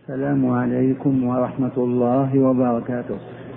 السلام عليكم ورحمة الله وبركاته.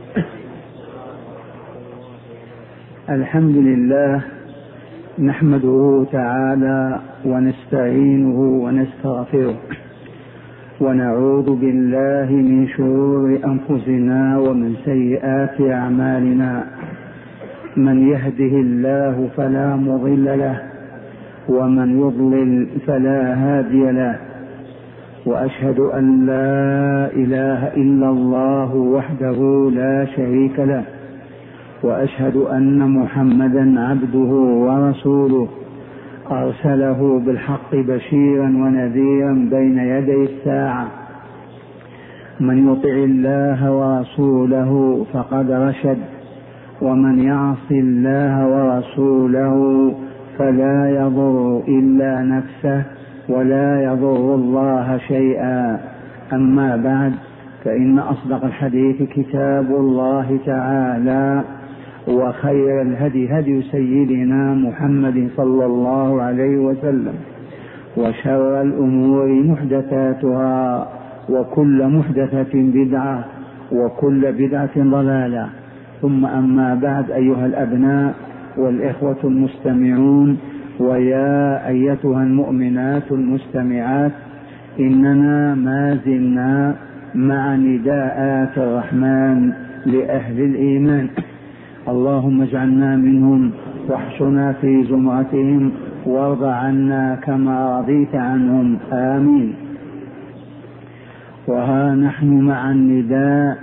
الحمد لله نحمده تعالى ونستعينه ونستغفره ونعوذ بالله من شرور أنفسنا ومن سيئات أعمالنا. من يهده الله فلا مضل له ومن يضلل فلا هادي له، وأشهد أن لا إله إلا الله وحده لا شريك له، وأشهد أن محمدا عبده ورسوله أرسله بالحق بشيرا ونذيرا بين يدي الساعة. من يطع الله ورسوله فقد رشد، ومن يعص الله ورسوله فلا يضر إلا نفسه ولا يضر الله شيئا. أما بعد، فإن أصدق الحديث كتاب الله تعالى، وخير الهدي هدي سيدنا محمد صلى الله عليه وسلم، وشر الأمور محدثاتها، وكل محدثة بدعة، وكل بدعة ضلالة. ثم أما بعد، أيها الأبناء والإخوة المستمعون، ويا أيتها المؤمنات المستمعات، إننا ما زلنا مع نداءات الرحمن لأهل الإيمان. اللهم اجعلنا منهم واحشنا في زمرتهم وارض عنا كما رضيت عنهم، آمين. وها نحن مع النداء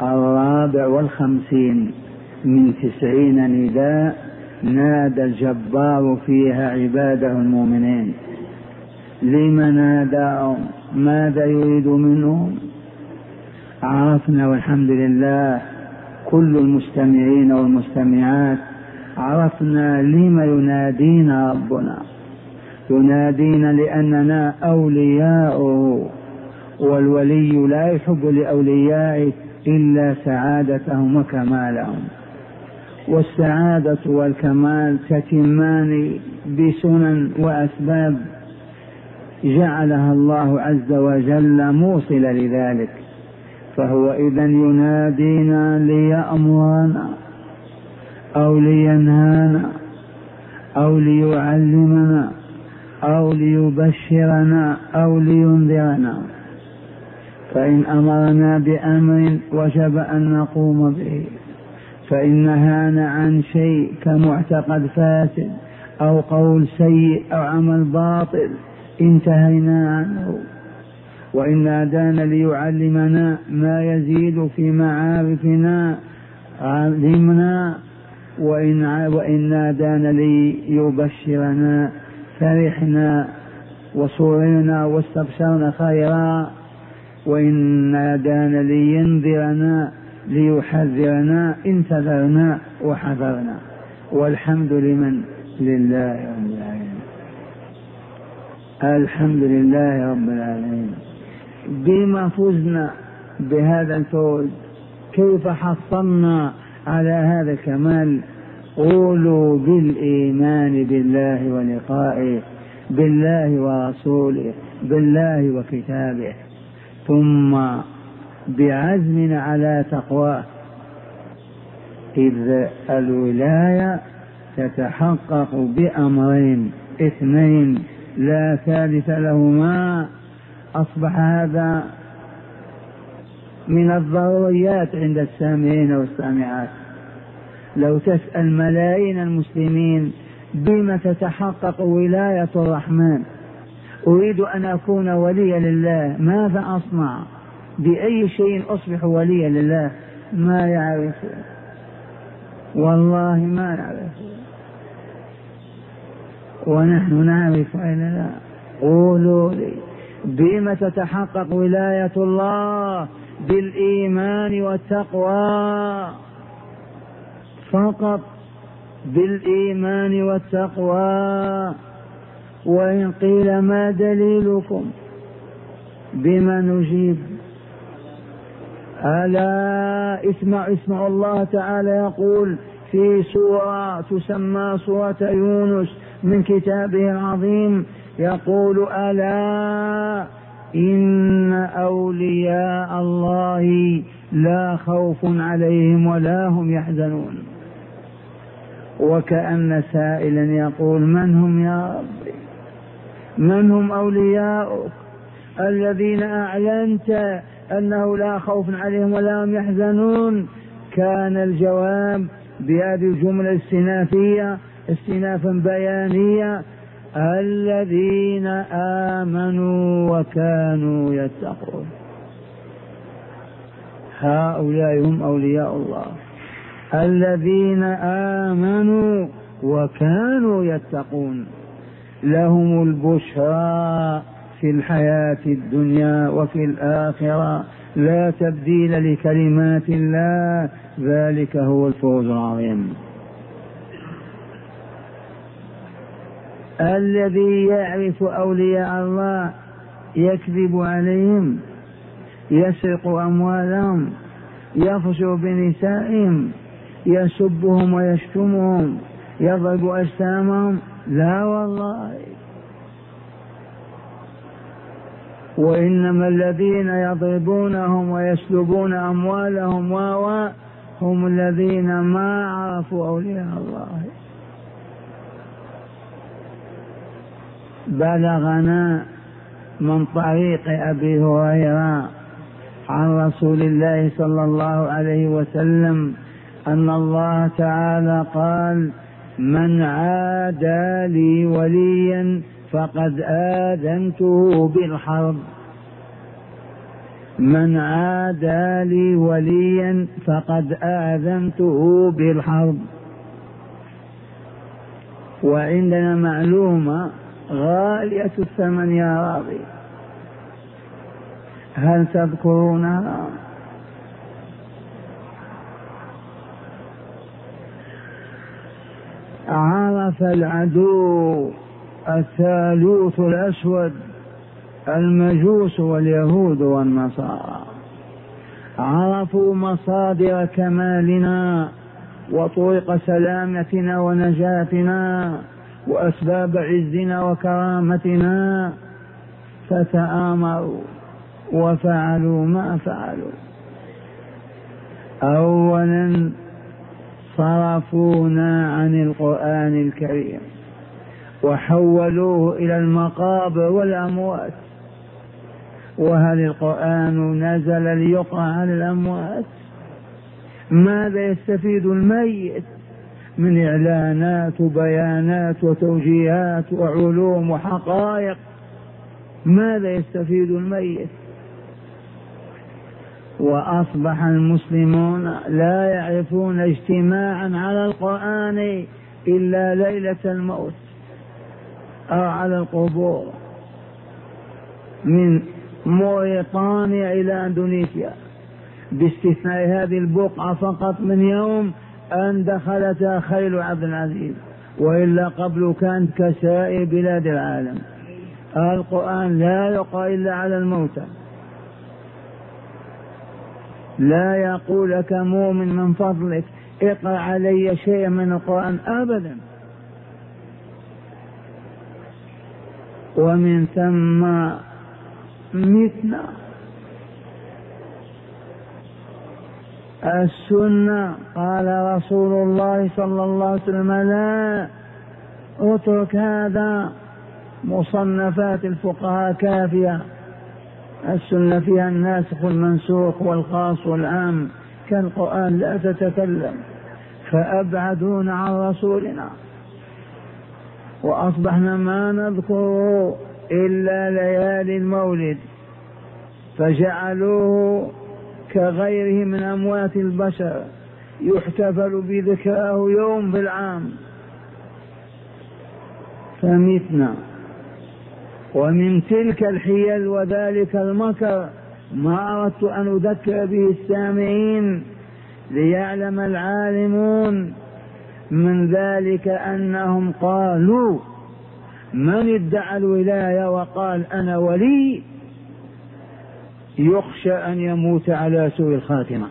54 من 90 نداء نادى الجبار فيها عباده المؤمنين. لم ناداهم؟ ماذا يريد منهم؟ عرفنا والحمد لله، كل المستمعين والمستمعات عرفنا لم ينادينا ربنا. ينادينا لأننا أولياؤه، والولي لا يحب لأوليائه إلا سعادتهم وكمالهم، والسعادة والكمال تتمان بسنن وأسباب جعلها الله عز وجل موصلة لذلك. فهو إذن ينادينا ليأمرنا أو لينهانا أو ليعلمنا أو ليبشرنا أو لينذرنا. فإن أمرنا بأمر وجب أن نقوم به، فإن نهانا عن شيء كمعتقد فاسد أو قول سيء أو عمل باطل انتهينا عنه. وإن نادانا ليعلمنا ما يزيد في معارفنا علمنا، وإن نادانا ليبشرنا فرحنا وسررنا واستبشرنا خيرا، وإن نادانا لينذرنا ليحذرنا انتظرنا وحذرنا. والحمد لمن؟ لله رب العالمين. الحمد لله رب العالمين. بما فزنا بهذا الفوز؟ كيف حصلنا على هذا الكمال؟ قولوا بالإيمان بالله ولقائه، بالله ورسوله، بالله وكتابه، ثم بعزمنا على تقواه. إذ الولاية تتحقق بأمرين اثنين لا ثالث لهما. أصبح هذا من الضروريات عند السامعين والسامعات. لو تسأل ملايين المسلمين بما تتحقق ولاية الرحمن، أريد أن أكون وليا لله، ماذا أصنع؟ بأي شيء أصبح وليا لله؟ ما يعرف، والله ما نعرف، ونحن نعرف إلا لا. قولوا لي بما تتحقق ولاية الله؟ بالإيمان والتقوى فقط، بالإيمان والتقوى. وإن قيل ما دليلكم؟ بما نجيب؟ ألا اسمع الله تعالى يقول في سورة تسمى سورة يونس من كتابه العظيم، يقول: ألا إن أولياء لا خوف عليهم ولا هم يحزنون. وكأن سائلا يقول من هم يا ربي؟ من هم أولياؤك الذين أعلنت أنه لا خوف عليهم ولا هم يحزنون؟ كان الجواب بهذه الجملة الاستئنافية استئنافا بيانيا: الذين آمنوا وكانوا يتقون. هؤلاء هم أولياء الله، الذين آمنوا وكانوا يتقون، لهم البشرى في الحياة الدنيا وفي الآخرة، لا تبديل لكلمات الله، ذلك هو الفوز العظيم. الذي يعرف أولياء الله يكذب عليهم، يسرق أموالهم، يفحش بنسائهم، يسبهم ويشتمهم، يضرب أجسامهم، لا والله. وإنما الذين يضربونهم ويسلبون أموالهم هم الذين ما عرفوا أولياء الله. بلغنا من طريق أبي هريرة عن رسول الله صلى الله عليه وسلم أن الله تعالى قال: من عادى لي وليا فقد آذنته بالحرب. من عادى لي وليا فقد آذنته بالحرب. وعندنا معلومة غالية الثمن يا راضي، هل تذكرونها؟ عرف العدو الثالوث الأسود المجوس واليهود والنصارى، عرفوا مصادر كمالنا وطرق سلامتنا ونجاتنا وأسباب عزنا وكرامتنا، فتآمروا وفعلوا ما فعلوا. أولا صرفونا عن القرآن الكريم وحولوه إلى المقابر والأموات. وهل القرآن نزل ليقرأ على الأموات؟ ماذا يستفيد الميت من إعلانات وبيانات وتوجيهات وعلوم وحقائق؟ ماذا يستفيد الميت؟ وأصبح المسلمون لا يعرفون اجتماعا على القرآن إلا ليلة الموت أو على القبور، من موريطانيا إلى أندونيسيا، باستثناء هذه البقعة فقط من يوم أن دخلتها خيل عبد العزيز، وإلا قبل كانت كسائر بلاد العالم. القرآن لا يقرأ إلا على الموتى. لا يقول لك مؤمن من فضلك اقرأ علي شيء من القرآن أبدا. ومن ثم متنا السنة. قال رسول الله صلى الله عليه وسلم: لا اترك هذا، مصنفات الفقهاء كافية، السنة فيها الناسخ والمنسوخ والخاص والعام، كالقرآن لا تتكلم. فأبعدون عن رسولنا، وأصبحنا ما نذكره إلا ليالي المولد، فجعلوه كغيره من أموات البشر، يحتفل بذكراه يوم في العام. فمتنا. ومن تلك الحيل وذلك المكر ما أردت أن أذكر به السامعين ليعلم العالمون من ذلك أنهم قالوا: من ادعى الولاية وقال أنا ولي يخشى أن يموت على سوء الخاتمة.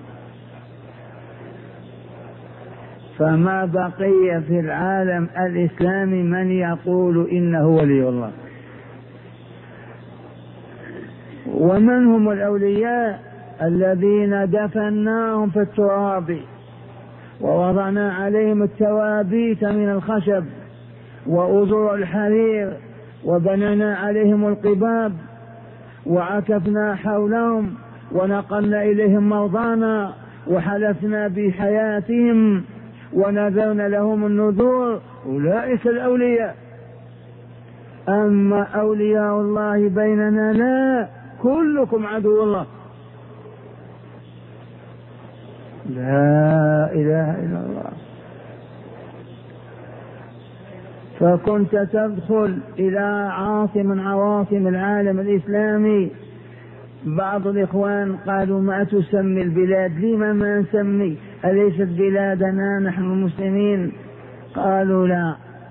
فما بقي في العالم الإسلامي من يقول إنه ولي الله. ومن هم الأولياء؟ الذين دفناهم في التراب ووضعنا عليهم التوابيت من الخشب وأزر الحرير وبنينا عليهم القباب وعكفنا حولهم ونقلنا إليهم موضعنا وحلفنا بحياتهم ونذرنا لهم النذور، أولئك الأولياء. أما أولياء الله بيننا لا، كلكم عدو الله، لا إله إلا الله. فكنت تدخل إلى عاصم من عواصم العالم الإسلامي، بعض الإخوان قالوا ما تسمي البلاد؟ لما ما نسمي؟ أليست بلادنا نحن المسلمين؟ قالوا لا،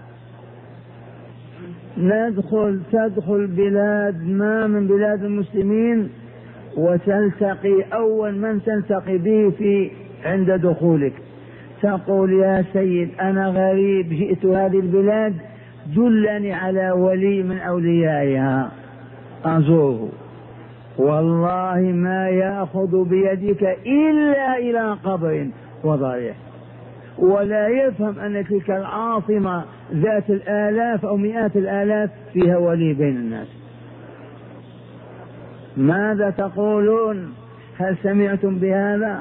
تدخل بلاد ما من بلاد المسلمين وتلتقي أول من تلتقي به عند دخولك تقول يا سيد أنا غريب جئت هذه البلاد، دلني على ولي من أوليائها أزوره، والله ما يأخذ بيدك إلا إلى قبر وضريح، ولا يفهم أن تلك العاصمة ذات الآلاف أو مئات الآلاف فيها ولي بين الناس. ماذا تقولون؟ هل سمعتم بهذا؟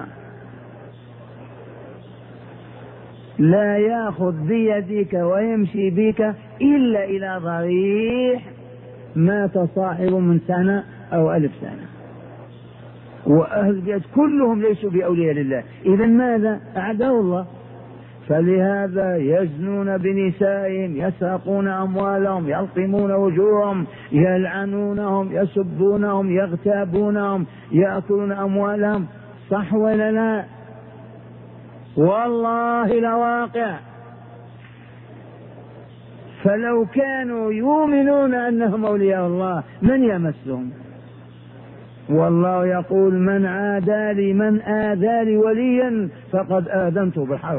لا يأخذ بيدك ويمشي بك إلا إلى ضريح مات صاحب من سنة أو 1000 سنة، وأهل البيت كلهم ليسوا بأولياء لله. إذا ماذا؟ أعداء الله. فلهذا يزنون بنسائهم، يسرقون أموالهم، يلطمون وجوههم، يلعنونهم، يسبونهم، يغتابونهم، يأكلون أموالهم. صح ولا لا؟ والله لواقع. فلو كانوا يؤمنون أنهم أولياء الله من يمسهم؟ والله يقول من آذى لي وليا فقد آذنته بالحرب.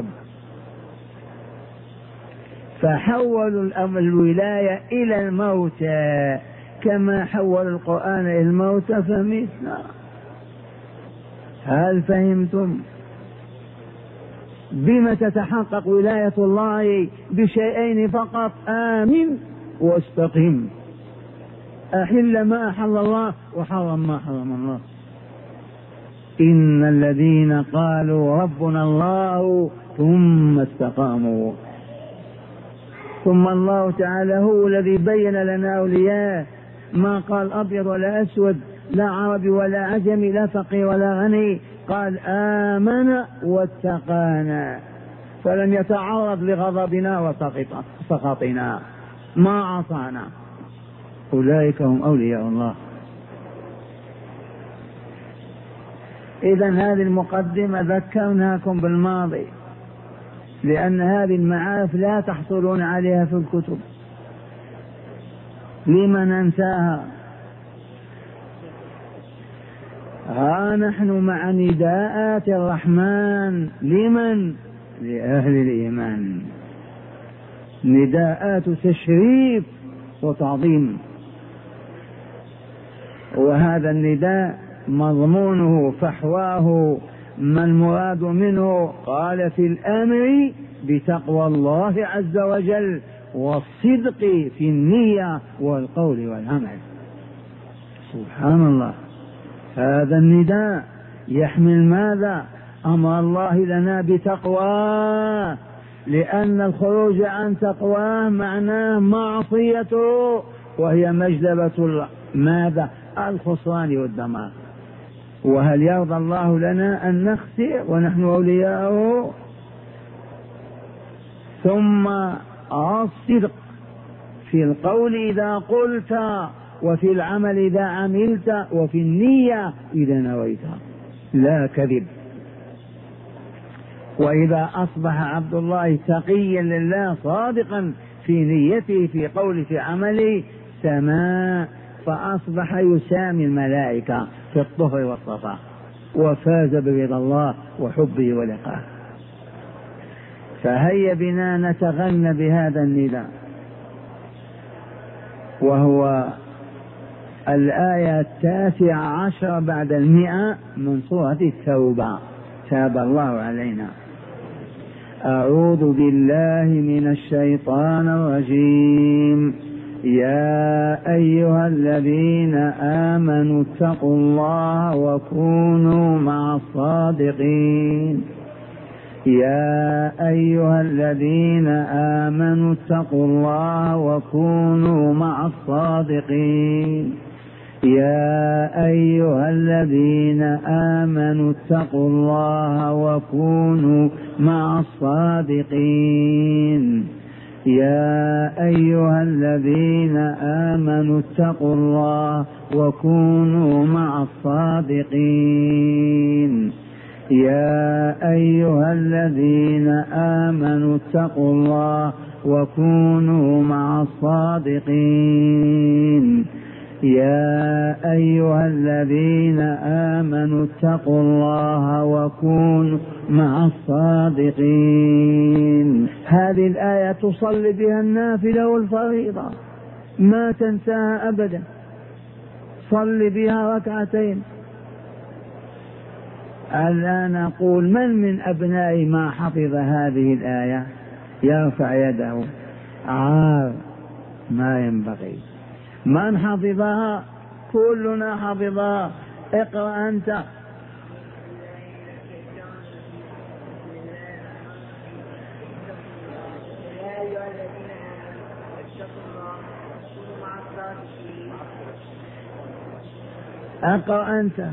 فحولوا الولاية إلى الموتى كما حول القرآن إلى الموتى فمثلا. هل فهمتم؟ بما تتحقق ولاية الله؟ بشيئين فقط: آمن واستقم، أحل ما أحل الله وحرم ما حرم الله. إن الذين قالوا ربنا الله ثم استقاموا. ثم الله تعالى هو الذي بين لنا أولياء، ما قال أبيض ولا أسود، لا عربي ولا عجمي، لا فقير ولا غني، قال آمن واتقانا، فلم يتعرض لغضبنا وسخطنا، ما عصانا. أولئك هم أولياء الله. إذن هذه المقدمة ذكرناكم بالماضي، لأن هذه المعارف لا تحصلون عليها في الكتب. لمن ننساها؟ ها نحن مع نداءات الرحمن. لمن؟ لأهل الإيمان. نداءات تشريف وتعظيم. وهذا النداء مضمونه فحواه ما المراد منه؟ قال في الأمر بتقوى الله عز وجل والصدق في النية والقول والعمل. سبحان الله. هذا النداء يحمل ماذا؟ أمر الله لنا بتقواه، لأن الخروج عن تقواه معناه معصيته، وهي مجلبة ماذا؟ الخسران والدمار. وهل يرضى الله لنا أن نخسر ونحن أولياؤه؟ ثم الصدق في القول إذا قلت، وفي العمل إذا عملت، وفي النية إذا نويت، لا كذب. وإذا أصبح عبد الله تقيا لله صادقا في نيته، في قوله، في عمله، سماء، فأصبح يسامي الملائكة في الطهر والصفاء، وفاز برضا الله وحبه ولقاه. فهيا بنا نتغنى بهذا النداء، وهو الآية 19 بعد 100 من سورة التوبة. تاب الله علينا. أعوذ بالله من الشيطان الرجيم. يا أيها الذين آمنوا اتقوا الله وكونوا مع الصادقين. يا أيها الذين آمنوا اتقوا الله وكونوا مع الصادقين. يا أيها الذين آمنوا اتقوا الله وكونوا مع الصادقين. يا أيها الذين آمنوا اتقوا الله وكونوا مع الصادقين. يا أيها الذين آمنوا اتقوا الله وكونوا مع الصادقين. يا أيها الذين آمنوا اتقوا الله وكونوا مع الصادقين. هذه الآية تصلي بها النافلة والفريضة، ما تنساها أبدا، صل بها ركعتين. الآن أقول من أبنائي ما حفظ هذه الآية يرفع يده. عار، ما ينبغي. من حفظها؟ كلنا حفظها. اقرأ أنت. اقرأ أنت.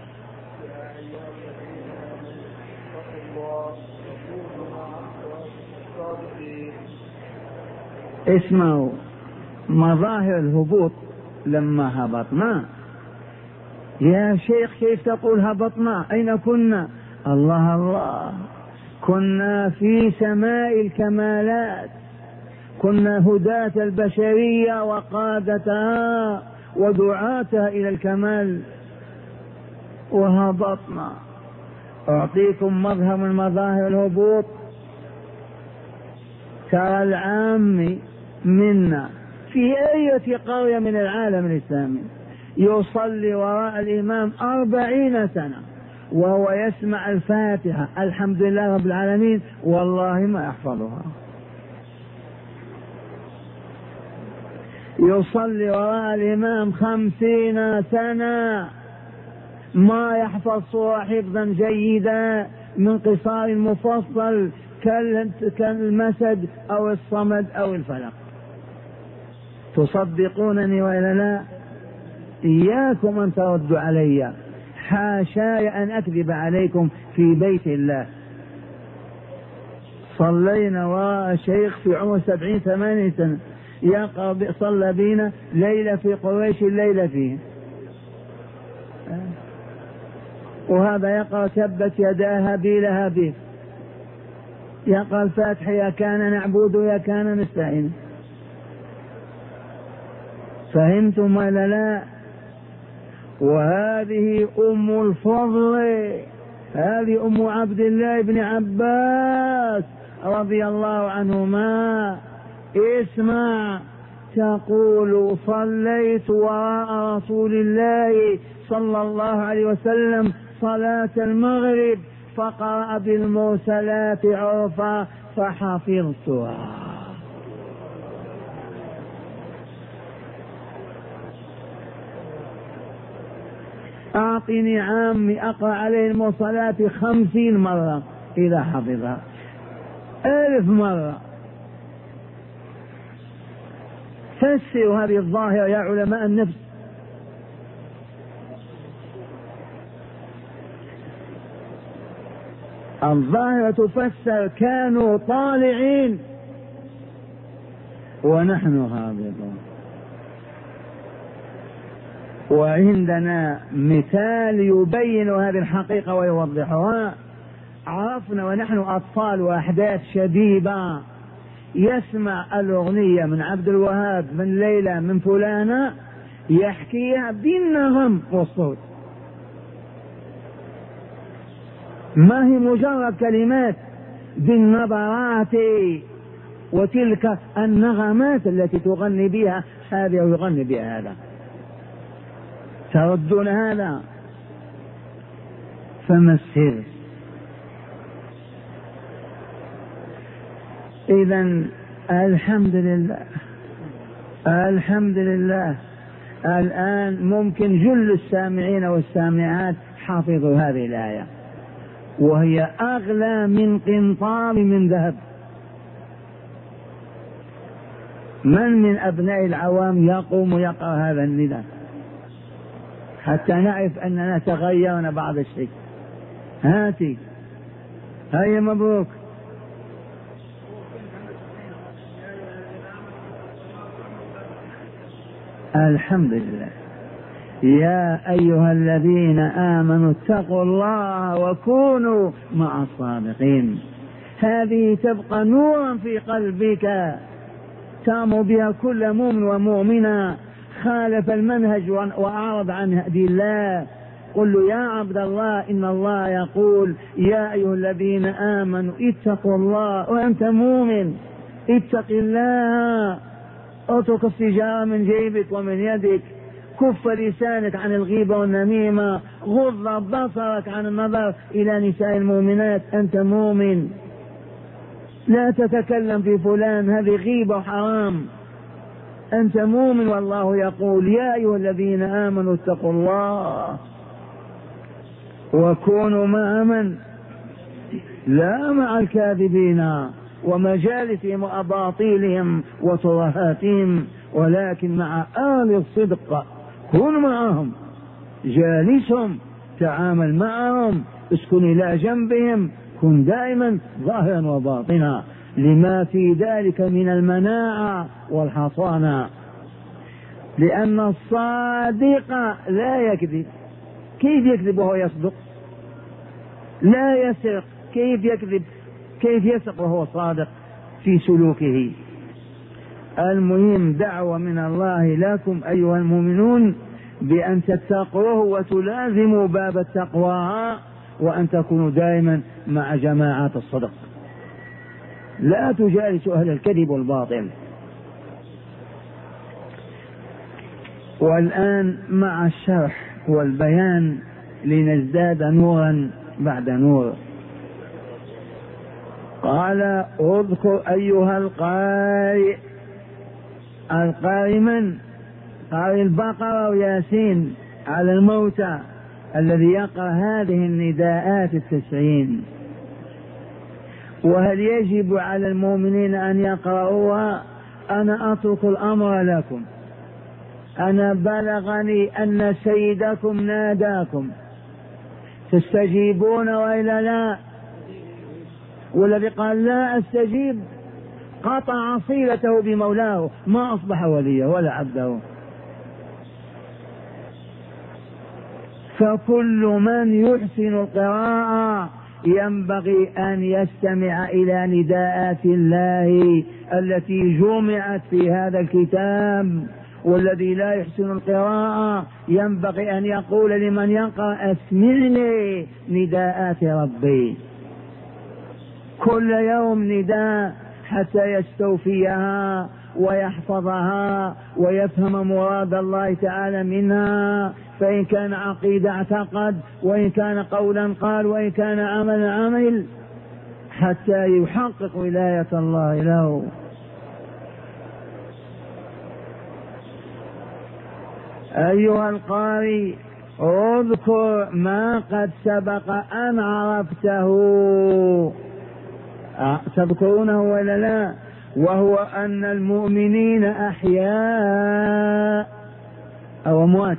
اسمعوا مظاهر الهبوط لما هبطنا. يا شيخ كيف تقول هبطنا؟ أين كنا؟ الله الله، كنا في سماء الكمالات، كنا هداة البشرية وقادتها ودعاتها إلى الكمال، وهبطنا. أعطيكم مظهر من مظاهر الهبوط. ترى العام منا في أي قرية من العالم الإسلامي يصلي وراء الإمام 40 سنة وهو يسمع الفاتحة الحمد لله رب العالمين، والله ما يحفظها. يصلي وراء الإمام 50 سنة ما يحفظ صورة حفظا جيدا من قصار مفصل كالمسد أو الصمد أو الفلق. تصدقونني وإلا لا؟ إياكم أن تردوا علي، حاشاي أن أكذب عليكم في بيت الله. صلينا وراء شيخ في عمر 70-80 سنة يقرأ، صلى بينا ليلة في قريش الليلة فيه، وهذا يقرأ تبت يدا هابيل هابيل، يقرأ الفاتحة يا كان نعبد يا كان نستعين. فهمتم ولا لا؟ وهذه أم الفضل، هذه أم عبد الله بن عباس رضي الله عنهما. اسمع، تقول صليت وراء رسول الله صلى الله عليه وسلم صلاة المغرب فقرأ بالمرسلات عرفا فحفظتها. أعطني عامي أقرأ عليه المرسلات 50 مرة إذا حفظها، 1000 مرة. فسروا هذه الظاهرة يا علماء النفس. الظاهرة تفسر كانوا طالعين ونحن هابطون. وعندنا مثال يبين هذه الحقيقة ويوضحها. عرفنا ونحن أطفال وأحداث شبيبة يسمع الأغنية من عبد الوهاب من ليلى من فلانة يحكيها بالنغم والصوت، ما هي مجرد كلمات، بالنبرات وتلك النغمات التي تغني بها هذا ويغني بها هذا. تردون هذا؟ فما السر؟ إذن الحمد لله، الحمد لله الآن ممكن جل السامعين والسامعات حافظوا هذه الآية، وهي أغلى من قنطار من ذهب. من أبناء العوام يقوم ويقرأ هذا النداء حتى نعرف أننا تغيرنا بعض الشيء؟ هاتي، هيا مبروك. الحمد لله. يا أيها الذين آمنوا اتقوا الله وكونوا مع الصادقين. هذه تبقى نورا في قلبك تأمر بها كل مؤمن ومؤمنة خالف المنهج وأعرض عن هدي الله. قل له يا عبد الله إن الله يقول يا أيها الذين آمنوا اتقوا الله، وأنت مؤمن اتق الله، اترك السجارة من جيبك ومن يدك، كف لسانك عن الغيبة والنميمة، غض بصرك عن النظر إلى نساء المؤمنات، أنت مؤمن. لا تتكلم في فلان، هذه غيبة وحرام، أنت مؤمن. والله يقول يا أيها الذين آمنوا اتقوا الله وكونوا مع من؟ لا مع الكاذبين ومجالسهم وأباطيلهم وترهاتهم، ولكن مع آل الصدق. كن معهم، جالسهم، تعامل معهم، اسكن إلى جنبهم، كن دائما ظاهرا وباطنا، لما في ذلك من المناعة والحصانة. لأن الصادق لا يكذب. كيف يكذب وهو يصدق؟ لا يسرق، كيف يكذب؟ كيف يسرق وهو صادق في سلوكه؟ المهم دعوة من الله لكم أيها المؤمنون بأن تتقوه وتلازموا باب التقوى، وأن تكونوا دائما مع جماعات الصدق، لا تجالسوا أهل الكذب والباطل. والآن مع الشرح والبيان لنزداد نورا بعد نور. قال اذكر أيها القارئ. القارئ من؟ قارئ البقرة وياسين على الموتى الذي يقرأ هذه النداءات 90. وهل يجب على المؤمنين أن يقرأوها؟ أنا أترك الأمر لكم. أنا بلغني أن سيدكم ناداكم، تستجيبون وإلا لا؟ والذي قال لا أستجيب قطع صلته بمولاه، ما أصبح وليه ولا عبده. فكل من يحسن القراءة ينبغي أن يستمع إلى نداءات الله التي جمعت في هذا الكتاب. والذي لا يحسن القراءة ينبغي أن يقول لمن يقرأ اسمعني نداءات ربي، كل يوم نداء حتى يستوفيها ويحفظها ويفهم مراد الله تعالى منها. فإن كان عقيدة اعتقد، وإن كان قولا قال، وإن كان عملا عمل، حتى يحقق ولاية الله له. أيها القارئ اذكر ما قد سبق أن عرفته. تذكرونه ولا لا؟ وهو أن المؤمنين أحياء أو أموات.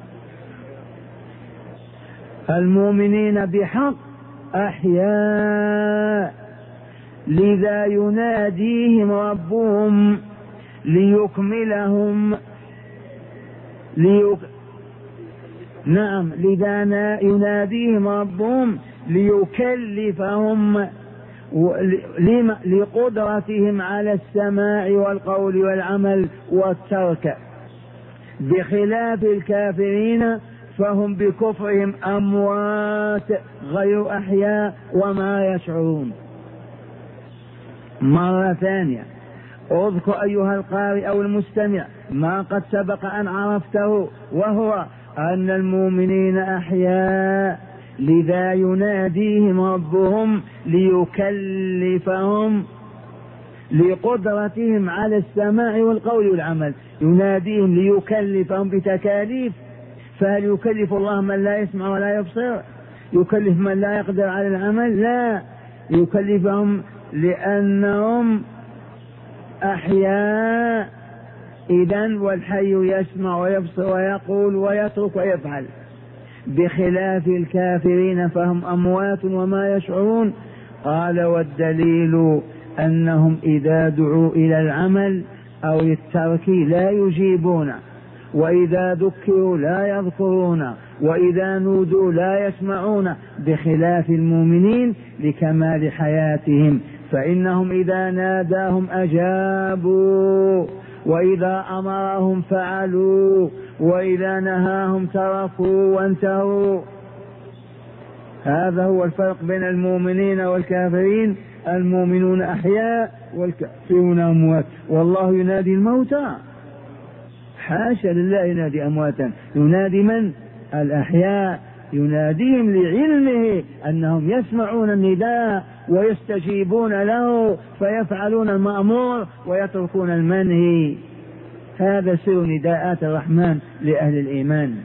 المؤمنين بحق أحياء، لذا يناديهم ربهم ليكملهم نعم، لذا يناديهم ربهم ليكلفهم لقدرتهم على السماع والقول والعمل والترك، بخلاف الكافرين فهم بكفرهم أموات غير أحياء وما يشعرون. مرة ثانية اذكر أيها القارئ أو المستمع ما قد سبق أن عرفته، وهو أن المؤمنين أحياء، لذا يناديهم ربهم ليكلفهم لقدرتهم على السماع والقول والعمل، يناديهم ليكلفهم بتكاليف. فهل يكلف الله من لا يسمع ولا يبصر؟ يكلف من لا يقدر على العمل؟ لا، يكلفهم لأنهم أحياء. إذن والحي يسمع ويبصر ويقول ويترك ويفعل، بخلاف الكافرين فهم أموات وما يشعرون. قال والدليل أنهم إذا دعوا إلى العمل أو الترك لا يجيبون، وإذا ذكروا لا يذكرون، وإذا نودوا لا يسمعون، بخلاف المؤمنين لكمال حياتهم، فإنهم إذا ناداهم أجابوا، وإذا أمرهم فعلوا، وإذا نهاهم تركوا وانتهوا. هذا هو الفرق بين المؤمنين والكافرين. المؤمنون أحياء والكافرون أموات. والله ينادي الموتى، حاشا لله ينادي أمواتا. ينادي من؟ الأحياء، يناديهم لعلمه أنهم يسمعون النداء ويستجيبون له فيفعلون المأمور ويتركون المنهي. هذا سر نداءات الرحمن لأهل الإيمان.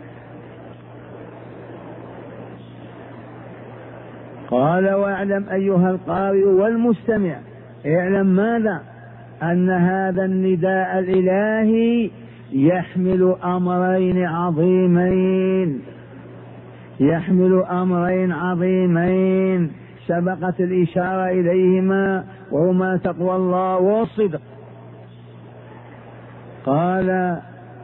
قال واعلم أيها القارئ والمستمع، اعلم ماذا؟ أن هذا النداء الإلهي يحمل أمرين عظيمين، يحمل أمرين عظيمين سبقت الإشارة إليهما، وهما تقوى الله والصدق. قال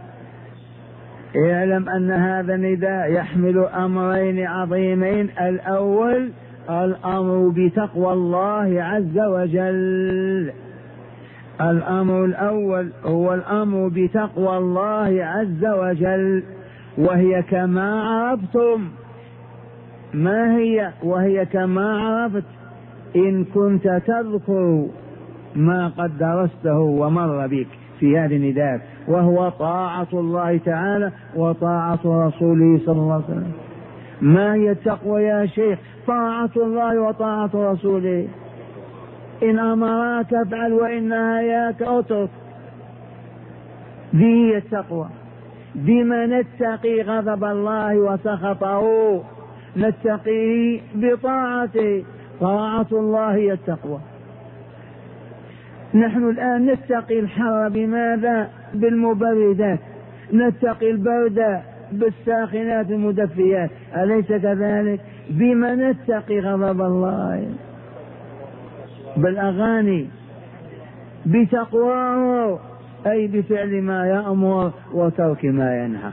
اعلم أن هذا النداء يحمل أمرين عظيمين. الأول الأمر بتقوى الله عز وجل. الأمر الأول هو الأمر بتقوى الله عز وجل، وهي كما عرفتم. ما هي؟ وهي كما عرفت إن كنت تذكر ما قد درسته ومر بك في هذه النداء، وهو طاعة الله تعالى وطاعة رسوله صلى الله عليه وسلم. ما هي التقوى يا شيخ؟ طاعة الله وطاعة رسوله. إن أمراك افعل وإن نهاك اترك. ذي هي التقوى. بما نتقي غضب الله وسخطه؟ نتقيه بطاعته. طاعة الله هي التقوى. نحن الآن نتقي الحر بماذا؟ بالمبردات. نتقي البرد بالساخنات المدفيات، أليس كذلك؟ بما نتقي غضب الله؟ بالأغاني. بتقواه أي بفعل ما يأمر وترك ما ينهى.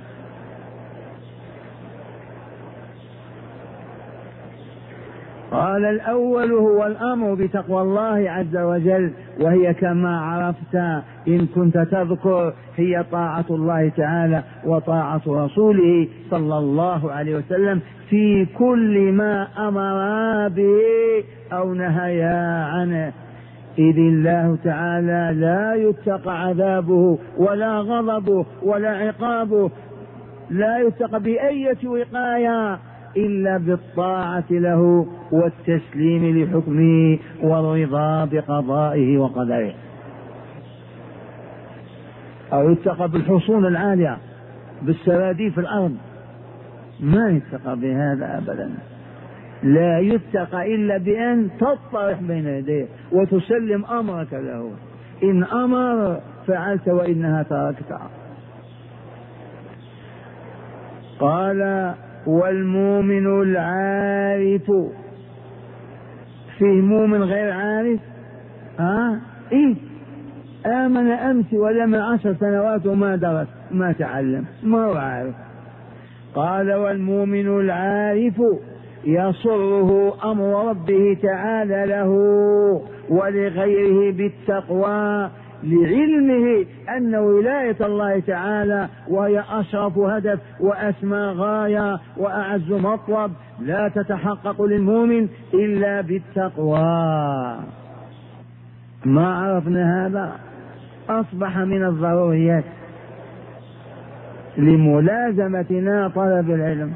قال الأول هو الأمر بتقوى الله عز وجل، وهي كما عرفت إن كنت تذكر هي طاعة الله تعالى وطاعة رسوله صلى الله عليه وسلم في كل ما أمر به أو نهيا عنه. إذ الله تعالى لا يتقى عذابه ولا غضبه ولا عقابه، لا يتقى بأية وقاية إلا بالطاعة له والتسليم لحكمه والرضا بقضائه وقدره. أو يتقى بالحصون العالية بالسراديب في الأرض، ما يتقى بهذا أبدا. لا يتقى إلا بأن تطرح بين يديه وتسلم أمرك له. إن أمر فعلت وإنها تركت. قال والمؤمن العارف. فيه مؤمن غير عارف؟ إيه؟ آمن أمس ولم 10 سنوات وما درس ما تعلم، ما هو عارف. قال والمؤمن العارف يسره أمر ربه تعالى له ولغيره بالتقوى، لعلمه أن ولاية الله تعالى وهي أشرف هدف وأسمى غاية وأعز مطلب لا تتحقق للمؤمن إلا بالتقوى. ما عرفنا هذا أصبح من الضروريات. لملازمتنا طلب العلم.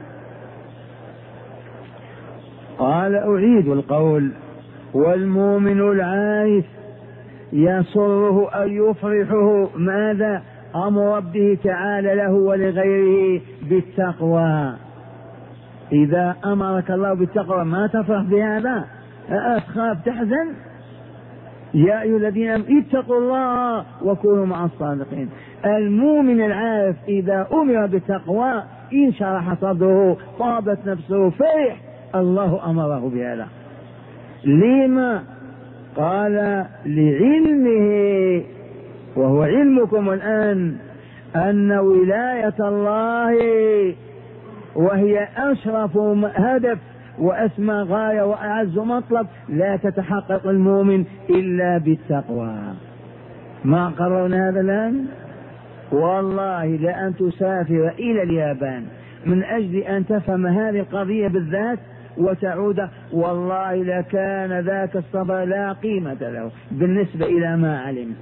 قال أعيد القول: والمؤمن العارف يسره أن يفرحه ماذا؟ أمر ربه تعالى له ولغيره بالتقوى. إذا أمرك الله بالتقوى ما تفرح بهذا؟ أتخاف تحزن؟ يا أيها الذين آمنوا اتقوا الله وكونوا مع الصادقين. المؤمن العارف إذا أمر بالتقوى انشرح صدره، طابت نفسه، فرح، الله أمره بهذا. لما؟ قال: لعلمه، وهو علمكم الآن، أن ولاية الله وهي أشرف هدف وأسمى غاية وأعز مطلب لا تتحقق المؤمن إلا بالتقوى. ما قررنا هذا الآن؟ والله لأن تسافر إلى اليابان من أجل أن تفهم هذه القضية بالذات وتعود، والله لكان ذاك الصبر لا قيمة له بالنسبة إلى ما علم.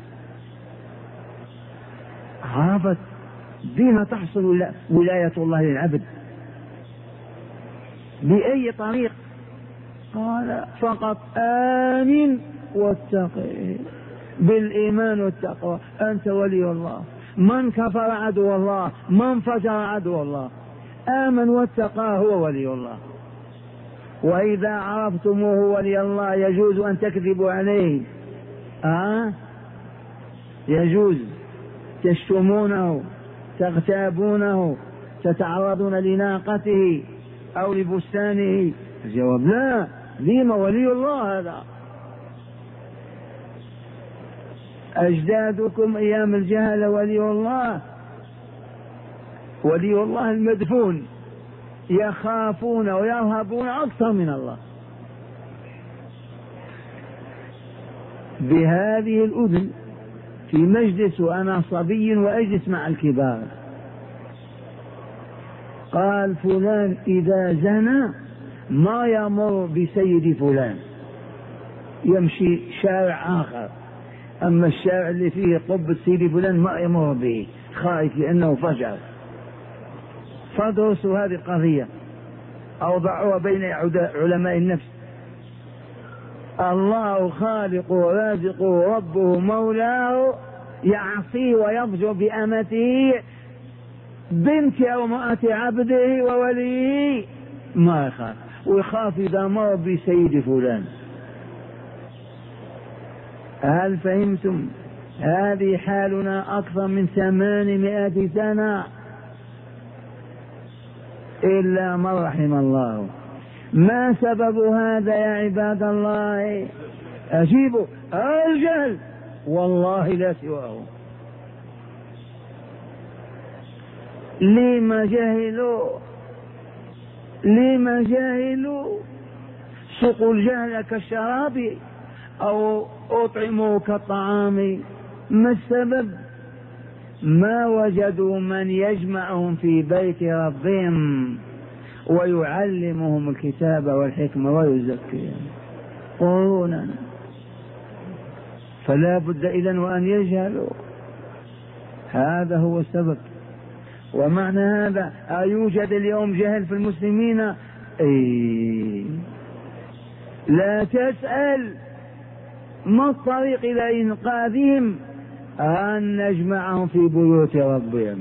عرفت بما تحصل ولاية الله للعبد، بأي طريق؟ قال: فقط آمن واتقي، بالإيمان والتقوى أنت ولي الله. من كفر عدو الله، من فجر عدو الله، آمن واتقى هو ولي الله. وإذا عرفتموه ولي الله يجوز أن تكذبوا عليه، يجوز تشتمونه، تغتابونه، تتعرضون لناقته أو لبستانه. الجواب: لا. لما؟ ولي الله هذا. أجدادكم أيام الجهل ولي الله، ولي الله المدفون، يخافون ويرهبون أكثر من الله. بهذه الأذن في مجلس وأنا صبي وأجلس مع الكبار، قال: فلان إذا زنى ما يمر بسيد فلان، يمشي شارع آخر، أما الشارع اللي فيه قبة سيد فلان ما يمر به، خائف لأنه فجر. فادرسوا هذه القضية، أوضعوها بين علماء النفس. الله خالق رازق ربه مولاه، يعصيه ويضجر بأمته، بنت أو امرأة عبده ووليه ما يخاف، ويخاف إذا مر بسيد فلان. هل فهمتم؟ هذه حالنا أكثر من 800 سنة إلا من رحم الله. ما سبب هذا يا عباد الله؟ أجيبوا: الجهل، والله لا سواه. لما جهلوا؟ لما جهلوا؟ سقوا الجهل كالشراب أو أطعموا كالطعام. ما السبب؟ ما وجدوا من يجمعهم في بيت ربهم ويعلمهم الكتاب والحكمة ويزكيهم قرونا، فلا بد إذن وأن يجهلوا. هذا هو السبب. ومعنى هذا أيوجد اليوم جهل في المسلمين؟ لا تسأل ما الطريق إلى إنقاذهم؟ أن نجمعهم في بيوت ربهم.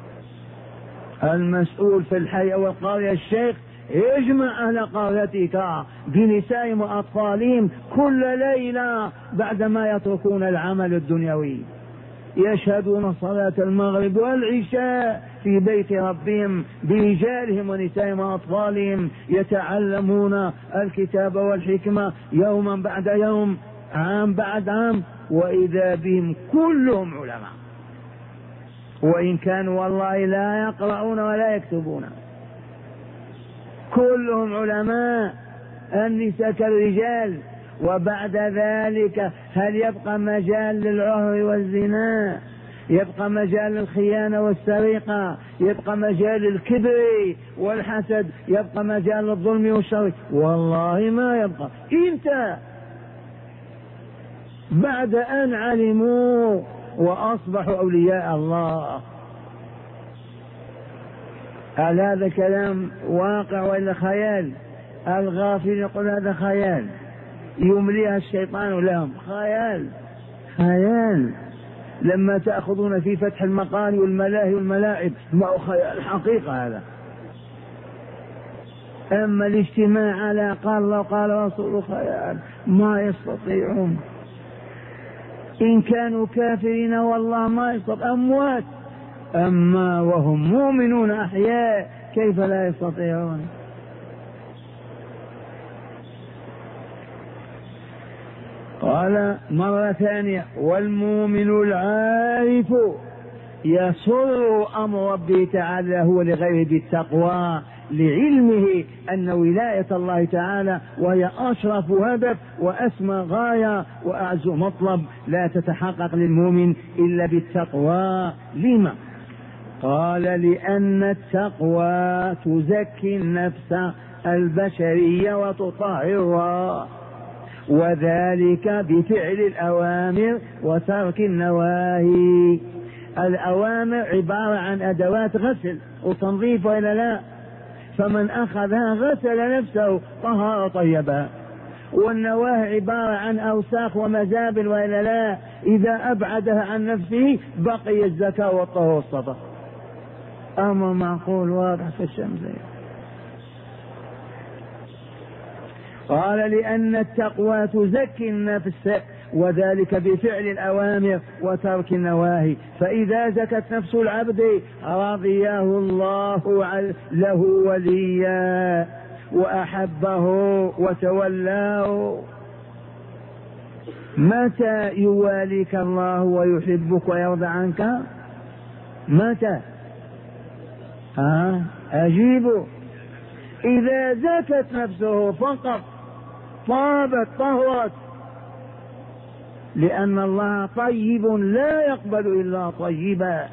المسؤول في الحي أو القرية الشيخ يجمع أهل قريتك بنسائهم وأطفالهم كل ليلة بعدما يتركون العمل الدنيوي، يشهدون صلاة المغرب والعشاء في بيت ربهم برجالهم ونسائهم وأطفالهم، يتعلمون الكتاب والحكمة يوما بعد يوم، عام بعد عام، وإذا بهم كلهم علماء، وإن كانوا والله لا يقرؤون ولا يكتبون، كلهم علماء، النساء كالرجال. وبعد ذلك هل يبقى مجال للعهر والزنا؟ يبقى مجال للخيانة والسرقة؟ يبقى مجال للكبر والحسد؟ يبقى مجال للظلم والشر؟ والله ما يبقى. انت بعد أن علموا وأصبحوا أولياء الله. هل هذا كلام واقع ولا خيال؟ الغافل يقول هذا خيال، يمليها الشيطان لهم، خيال خيال. لما تأخذون في فتح المقال والملاهي والملاعب ما هو خيال، حقيقة هذا. أما الاجتماع على قال الله قال رسوله خيال، ما يستطيعون. إن كانوا كافرين والله ما يستطيعون، أموات. أما وهم مؤمنون أحياء كيف لا يستطيعون؟ قال مرة ثانية: والمؤمن العارف يسر أمر ربه تعالى هو لغيره بالتقوى، لعلمه أن ولاية الله تعالى وهي أشرف هدف وأسمى غاية وأعز مطلب لا تتحقق للمؤمن إلا بالتقوى. لما؟ قال: لأن التقوى تزكي النفس البشرية وتطهرها، وذلك بفعل الأوامر وترك النواهي. الأوامر عبارة عن أدوات غسل وتنظيف وإلا لا؟ فمن أخذها غسل نفسه طهر طيبها. والنواهي عبارة عن أوساخ ومزابل وإلا لا؟ إذا أبعدها عن نفسه بقي الزكاة والطهر والصفا. أمر معقول واضح في الشمس. قال: لأن التقوى تزكي النفس وذلك بفعل الأوامر وترك النواهي، فإذا زكت نفس العبد رضيه الله له وليا وأحبه وتولاه. متى يواليك الله ويحبك ويرضى عنك؟ متى؟ أجيبوا: إذا زكت نفسه فقط، طابت طهرت، لأن الله طيب لا يقبل إلا طيبا.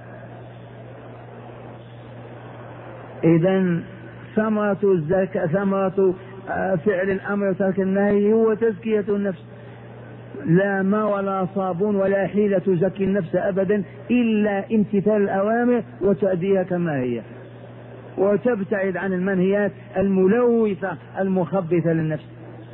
إذن ثمرة الزكاة، ثمرة فعل الأمر وترك النهي هو تزكية النفس. لا ماء ولا صابون ولا حيلة تزكي النفس أبدا إلا امتثال الأوامر وتأديها كما هي، وتبتعد عن المنهيات الملوثة المخبثة للنفس.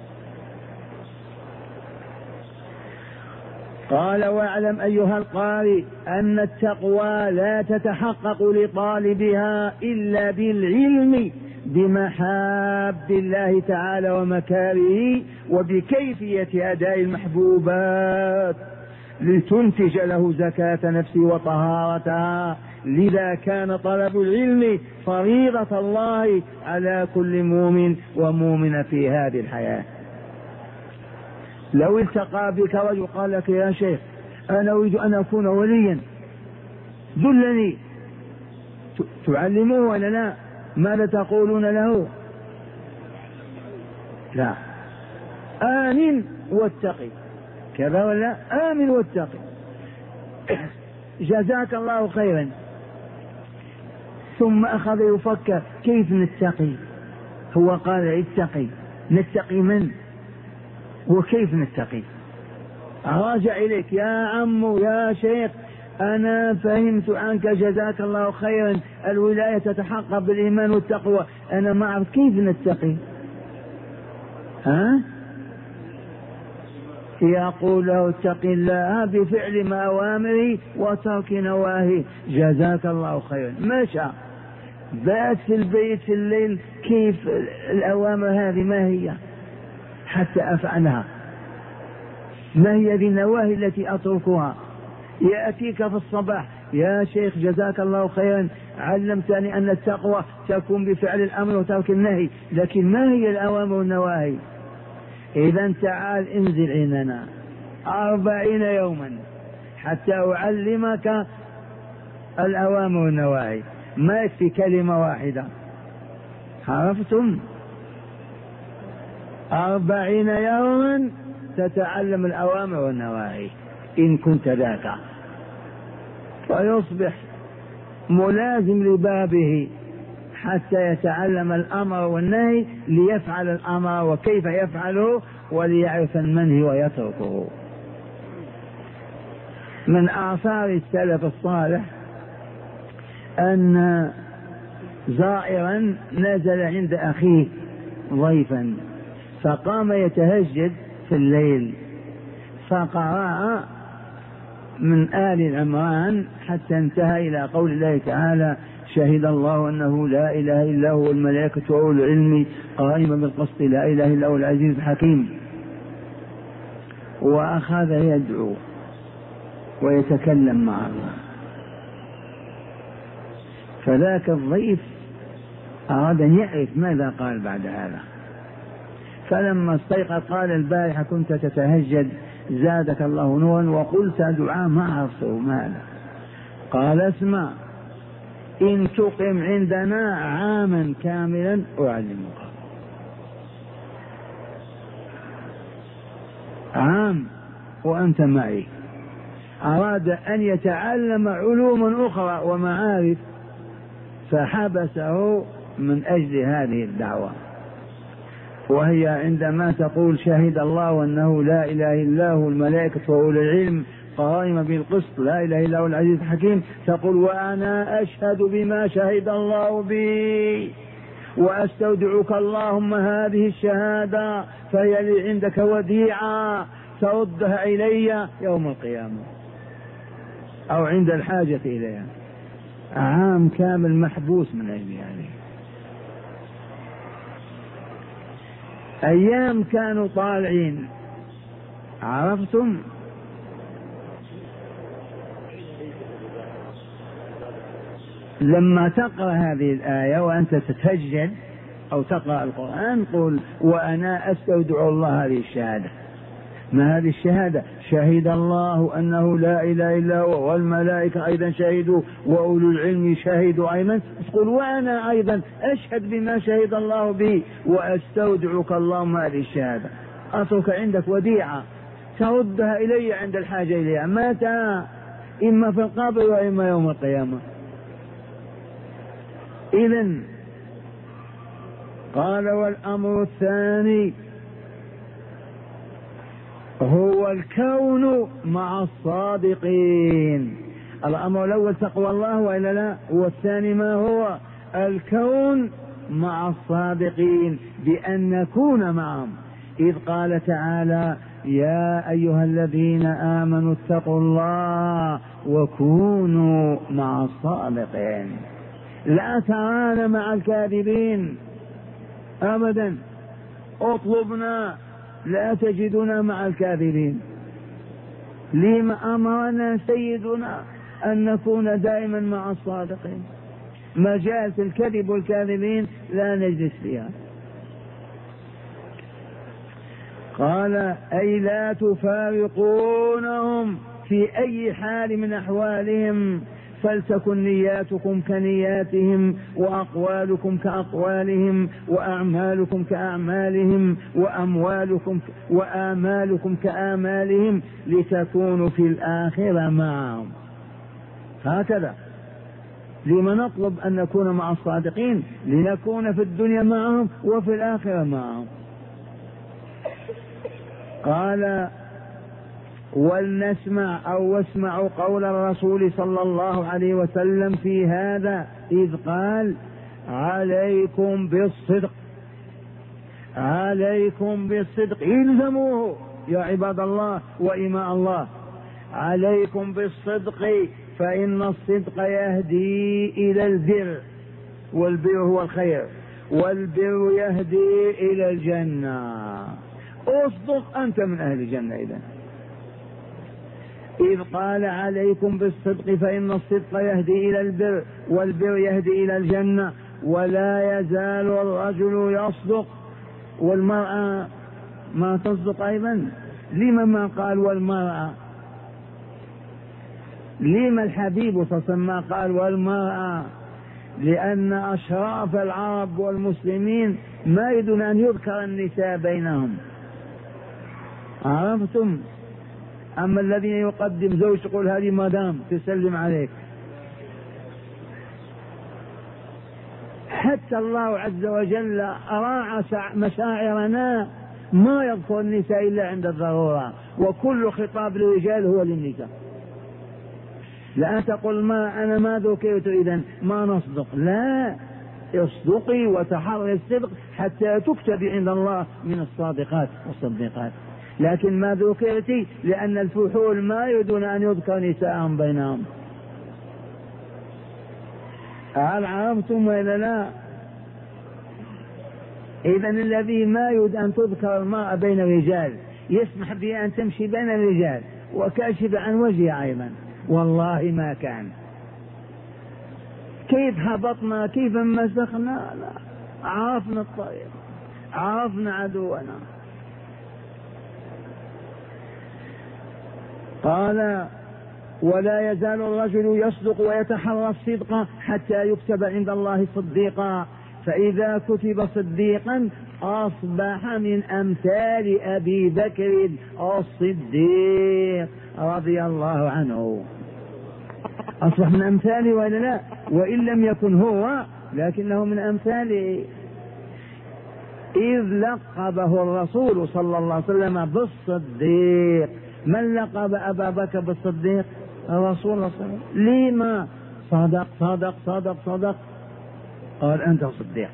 قال: واعلم أيها القارئ أن التقوى لا تتحقق لطالبها إلا بالعلم بمحاب الله تعالى ومكاره وبكيفية أداء المحبوبات لتنتج له زكاة نفسه وطهارتها. لذا كان طلب العلم فريضة الله على كل مؤمن ومؤمنة في هذه الحياة. لو التقى بك رجل قال لك: يا شيخ أنا أريد أن أكون وليا، دلني، تعلمه ولا لا؟ ماذا تقولون له؟ لا، آمن واتقي، كذا ولا؟ آمن واتقي، جزاك الله خيرا. ثم أخذ يفكر كيف نتقي. هو قال: اتقي. نتقي من؟ وكيف نتقي؟ راجع إليك: يا عم يا شيخ أنا فهمت عنك جزاك الله خيرا، الولاية تتحقق بالإيمان والتقوى، أنا ما أعرف كيف نتقي. يقول له: اتق الله بفعل ما أوامره وترك نواهيه، جزاك الله خيرا. مشى بات في البيت في الليل، كيف الأوامر هذه ما هي حتى أفعلها؟ ما هي النواهي التي أتركها؟ يأتيك في الصباح: يا شيخ جزاك الله خيرا علمتني أن التقوى تكون بفعل الأمر وترك النهي، لكن ما هي الأوامر والنواهي؟ إذا تعال انزل عندنا 40 يوما حتى أعلمك الأوامر والنواهي، ما يكفي كلمة واحدة. عرفتم؟ 40 يوما تتعلم الأوامر والنواهي إن كنت ذاك، فيصبح ملازم لبابه حتى يتعلم الأمر والنهي، ليفعل الأمر وكيف يفعله وليعرف المنهي ويتركه. من آثار السلف الصالح أن زائرا نزل عند أخيه ضيفا، فقام يتهجد في الليل، فقرأ من آل عمران حتى انتهى إلى قول الله تعالى: شهد الله أنه لا إله إلا هو والملائكة وأولو العلم قائما بالقسط لا إله إلا هو العزيز الحكيم. وأخذ يدعو ويتكلم مع الله. فذاك الضيف أراد أن يعرف ماذا قال بعد هذا، فلما استيقظ قال: البارحة كنت تتهجد زادك الله نورا وقلت دعاء ما أعرفه ماذا. قال: اسمع، إن تقم عندنا عاما كاملا أعلمك. عام وأنت معي. أراد أن يتعلم علوما أخرى ومعارف، فحبسه من أجل هذه الدعوة، وهي عندما تقول: شهد الله أنه لا إله إلا هو الملائكة وأولو العلم قائما بالقسط لا إله إلا هو العزيز الحكيم، تقول: وأنا أشهد بما شهد الله بي وأستودعك اللهم هذه الشهادة فهي لي عندك وديعة تردها إلي يوم القيامة أو عند الحاجة إليها. عام كامل محبوس من أجل هذه. أيام كانوا طالعين، عرفتم؟ لما تقرأ هذه الآية وأنت تتهجد أو تقرأ القرآن قل: وأنا أستودع الله هذه الشهادة. ما هذه الشهادة؟ شهد الله أنه لا إله إلا هو والملائكة أيضا شهدوا وأولو العلم شهدوا أيضا. تقول: وأنا أيضا أشهد بما شهد الله به وأستودعك اللهم هذه الشهادة. أترك عندك وديعة تردها إلي عند الحاجة إليها. متى؟ إما في القبر وإما يوم القيامة. إذن قال: والأمر الثاني هو الكون مع الصادقين. الأمر الأول تقوى الله وإلا لا، والثاني ما هو؟ الكون مع الصادقين، بأن نكون معهم. إذ قال تعالى: يا أيها الذين آمنوا اتقوا الله وكونوا مع الصادقين. لا ترانا مع الكاذبين أبدا، اطلبنا لا تجدنا مع الكاذبين. لما أمرنا سيدنا أن نكون دائما مع الصادقين. مجال الكذب والكاذبين لا نجلس فيها. قال: أي لا تفارقونهم في أي حال من أحوالهم، فلتكن نياتكم كنياتهم وأقوالكم كأقوالهم وأعمالكم كأعمالهم وآمالكم كآمالهم لتكونوا في الآخرة معهم. هكذا. لما نطلب أن نكون مع الصادقين؟ لنكون في الدنيا معهم وفي الآخرة معهم. قال: ولنسمع أو واسمعوا قول الرسول صلى الله عليه وسلم في هذا، إذ قال: عليكم بالصدق، عليكم بالصدق، إلزموه يا عباد الله وإماء الله. عليكم بالصدق فإن الصدق يهدي إلى البر، والبر هو الخير، والبر يهدي إلى الجنة. اصدق أنت من أهل الجنة. إذ قال: عليكم بالصدق فإن الصدق يهدي إلى البر والبر يهدي إلى الجنة. ولا يزال الرجل يصدق والمرأة ما تصدق أيضا. لما ما قال والمرأة؟ لما الحبيب صلى الله عليه وسلم ما قال والمرأة؟ لأن أشراف العرب والمسلمين ما يريدون أن يذكر النساء بينهم. عرفتم؟ أما الذين يقدم زوج يقول: هذه مدام تسلم عليك. حتى الله عز وجل أراعى مشاعرنا، ما يذكر النساء إلا عند الضرورة، وكل خطاب للرجال هو للنساء. لا تقول: ما أنا ما ذكرت إذن ما نصدق. لا، اصدقي وتحري الصدق حتى تكتب عند الله من الصادقات والصديقات. لكن ما ذكرت لأن الفحول ما يريدون أن يذكر نساءهم بينهم. هل عرفتم ولا لا؟ إذن الذي ما يريد أن تذكر المرأة بين الرجال يسمح بها أن تمشي بين الرجال وكاشف عن وجهها أيضا، والله ما كان. كيف هبطنا، كيف مسخنا، لا، عرفنا الطريق، عرفنا عدونا. قال: ولا يزال الرجل يصدق ويتحرى الصدق حتى يكتب عند الله صديقا، فإذا كتب صديقا أصبح من أمثال أبي بكر الصديق رضي الله عنه. أصبح من أمثاله ولا لا؟ وإن لم يكن هو لكنه من أمثاله، إذ لقبه الرسول صلى الله عليه وسلم بالصديق. من لقب أبا بكر بالصديق؟ الرسول صلى الله عليه وسلم. لما؟ صدق صدق صدق صدق، قال أنت صديق.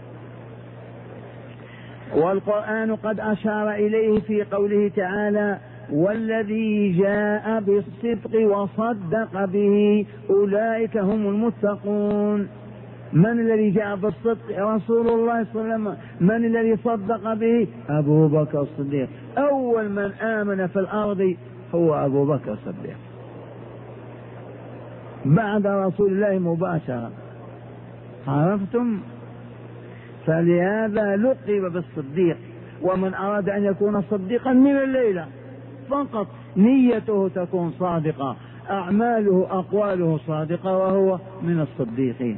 والقرآن قد أشار إليه في قوله تعالى: والذي جاء بالصدق وصدق به أولئك هم المتقون. من الذي جاء بالصدق؟ رسول الله صلى الله عليه وسلم. من الذي صدق به؟ أبو بكر الصديق. أول من آمن في الأرض هو أبو بكر الصديق بعد رسول الله مباشرة. عرفتم؟ فلهذا لقب بالصديق. ومن أراد أن يكون صديقا من الليلة فقط نيته تكون صادقة، أعماله أقواله صادقة، وهو من الصديقين.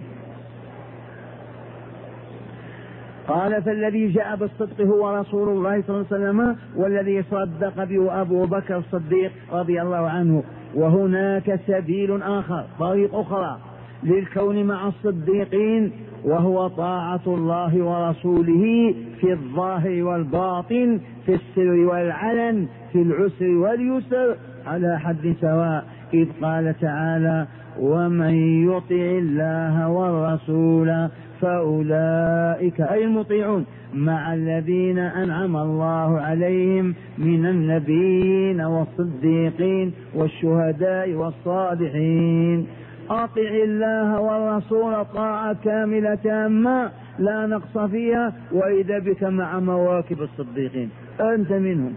قال: فالذي جاء بالصدق هو رسول الله صلى الله عليه وسلم، والذي صدق به أبو بكر الصديق رضي الله عنه. وهناك سبيل آخر، طريق أخرى للكون مع الصديقين، وهو طاعة الله ورسوله في الظاهر والباطن، في السر والعلن، في العسر واليسر، على حد سواء. إذ قال تعالى: ومن يطع الله والرسول فأولئك أي المطيعون مع الذين أنعم الله عليهم من النبيين والصديقين والشهداء والصالحين. أطع الله والرسول طاعة كاملة تامة لا نقص فيها، وإذا بك مع مواكب الصديقين أنت منهم.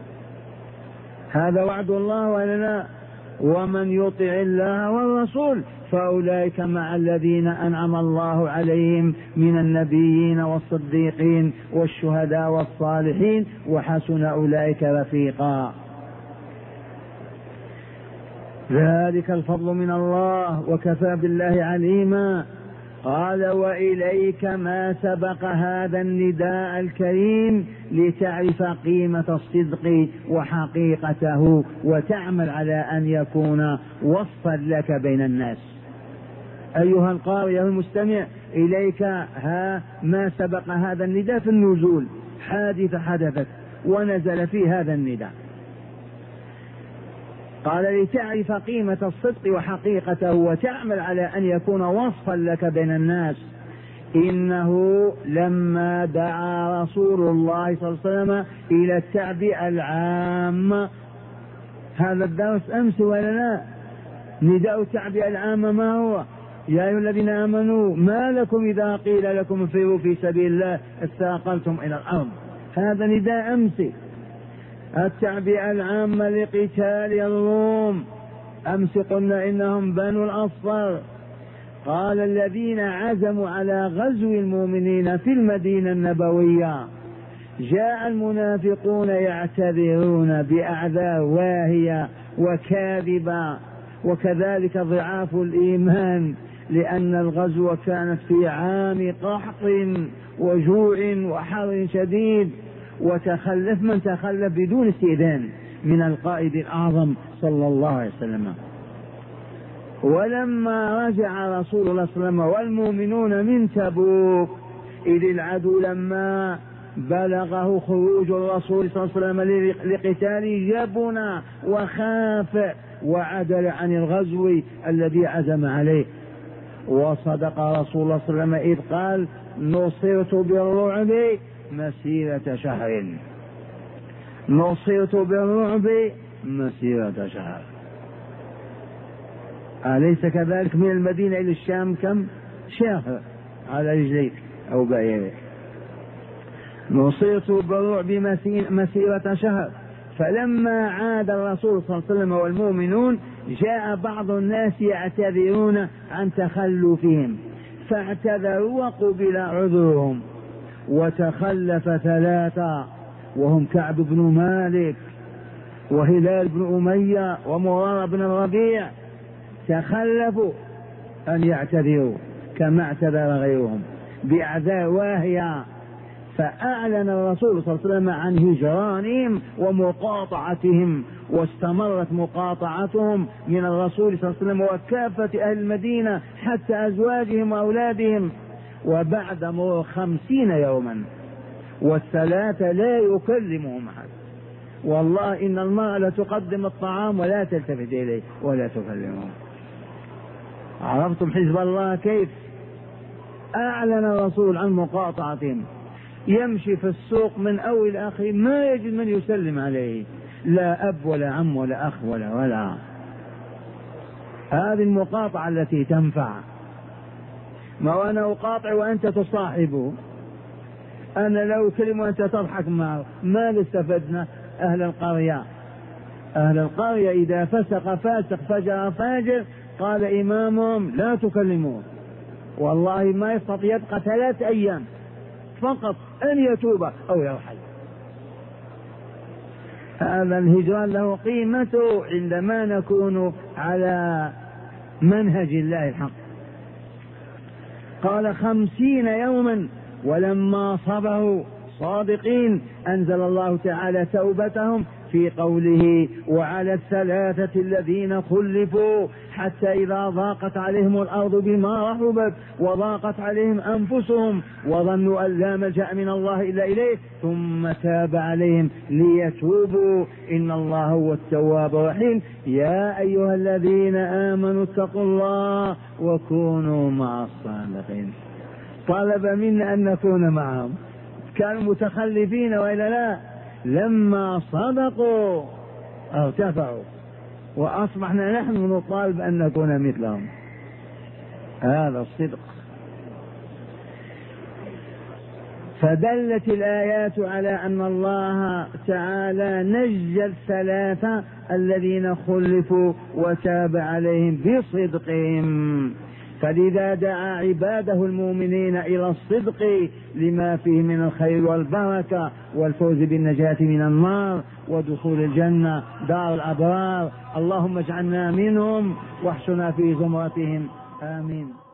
هذا وعد الله ولا لا؟ ومن يطع الله والرسول فأولئك مع الذين أنعم الله عليهم من النبيين والصديقين والشهداء والصالحين وحسن أولئك رفيقا. ذلك الفضل من الله وكفى بالله عليما. قال: وإليك ما سبق هذا النداء الكريم لتعرف قيمة الصدق وحقيقته وتعمل على أن يكون وصفا لك بين الناس. أيها القارئ المستمع، إليك ما سبق هذا النداء في النزول، حادثة حدثت ونزل في هذا النداء. قال: لتعرف قيمة الصدق وحقيقته وتعمل على أن يكون وصفا لك بين الناس. إنه لما دعا رسول الله صلى الله عليه وسلم إلى التعبئة العامة، هذا الدرس أمس ولا لا؟ نداء التعبئة العامة ما هو؟ يا أيها الذين آمنوا ما لكم إذا قيل لكم انفروا في سبيل الله اثاقلتم إلى الأرض. هذا نداء أمس. التعبئة العامة لقتال الروم. أمس قلنا إنهم بنو الأصفر. قال: الذين عزموا على غزو المؤمنين في المدينة النبوية. جاء المنافقون يعتذرون بأعذار واهية وكاذبة، وكذلك ضعاف الإيمان، لأن الغزو كانت في عام قحط وجوع وحر شديد، وتخلف من تخلف بدون استئذان من القائد الأعظم صلى الله عليه وسلم. ولما رجع رسول الله صلى الله عليه وسلم والمؤمنون من تبوك، إذ العدو لما بلغه خروج الرسول صلى الله عليه وسلم لقتال يبنى وخاف وعدل عن الغزو الذي عزم عليه. وصدق رسول الله صلى الله عليه وسلم إذ قال نصرت بالرعب مسيرة شهر، نصرت بالرعب مسيرة شهر. أليس كذلك؟ من المدينة إلى الشام كم شهر على رجليك أو بعيرك. نصرت بالرعب مسيرة شهر. فلما عاد الرسول صلى الله عليه وسلم والمؤمنون جاء بعض الناس يعتذرون عن تخلفهم، فاعتذروا وقبل عذرهم، وتخلف ثلاثة وهم كعب بن مالك وهلال بن أمية ومرارة بن الربيع، تخلفوا أن يعتذروا كما اعتذر غيرهم بأعذار واهية. فأعلن الرسول صلى الله عليه وسلم عن هجرانهم ومقاطعتهم، واستمرت مقاطعتهم من الرسول صلى الله عليه وسلم وكافة أهل المدينة حتى أزواجهم وأولادهم. وبعد مرور 50 يوما والثلاثة لا يكلمهم أحد. والله إن المرأة لتقدم الطعام ولا تلتفت إليه ولا تكلمهم. عرفتم حزب الله كيف؟ أعلن الرسول عن مقاطعتهم، يمشي في السوق من أول آخر ما يجد من يسلم عليه، لا أب ولا عم ولا أخ ولا. هذه المقاطعة التي تنفع. ما وأنا أقاطع وأنت تصاحبه، أنا لو كلمة وأنت تضحك معه ما استفدنا. أهل القرية إذا فسق فاسق فجر فاجر قال إمامهم لا تكلموه، والله ما يستطيع يبقى 3 أيام فقط أن يتوب أو يرحل. هذا الهجران له قيمته عندما نكون على منهج الله الحق. قال 50 يوما، ولما صبروا صادقين أنزل الله تعالى توبتهم في قوله وعلى 3 الذين خلفوا حتى إذا ضاقت عليهم الأرض بما رحبت وضاقت عليهم أنفسهم وظنوا أن لا ملجأ من الله إلا إليه ثم تاب عليهم ليتوبوا إن الله هو التواب الرحيم. يا أيها الذين آمنوا اتقوا الله وكونوا مع الصادقين. طلب منا أن نكون معهم، كانوا متخلفين وإلا لا؟ لما صدقوا ارتفعوا وأصبحنا نحن نطالب أن نكون مثلهم. هذا الصدق. فدلت الآيات على أن الله تعالى نجى 3 الذين خلفوا وتاب عليهم بصدقهم. فلذا دعا عباده المؤمنين إلى الصدق لما فيه من الخير والبركة والفوز بالنجاة من النار ودخول الجنة دار الأبرار. اللهم اجعلنا منهم واحشنا في زمرتهم. آمين.